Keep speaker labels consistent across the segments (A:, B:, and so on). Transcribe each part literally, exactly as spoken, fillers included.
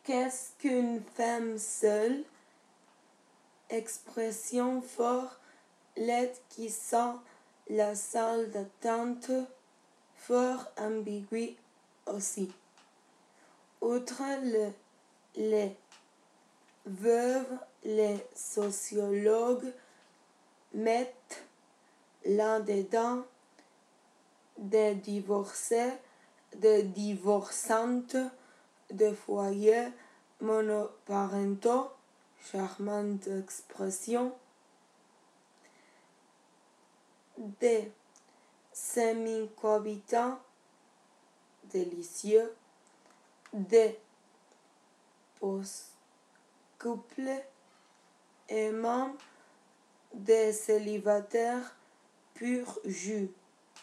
A: Qu'est-ce qu'une femme seule? Expression fort laide qui sent la salle d'attente, fort ambiguë aussi. Outre le, les veuves, les sociologues mettent là-dedans des divorcés, des divorçantes, de foyers monoparentaux, charmante expression, des semi-cohabitants, délicieux, des post-couples et même des célibataires pur jus.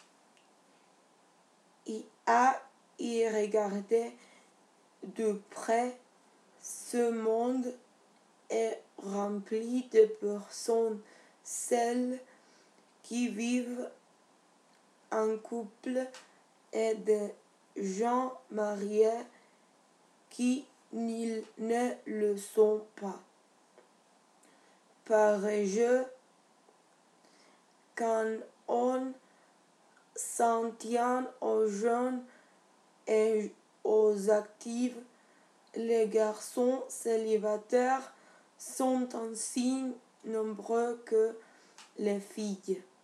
A: Et à y regarder de près, ce monde est rempli de personnes celles qui vivent en couple et de gens mariés qui ne le sont pas. Pareil jeu, quand on s'en tient aux jeunes et aux actifs, les garçons célibataires sont aussi nombreux que les filles.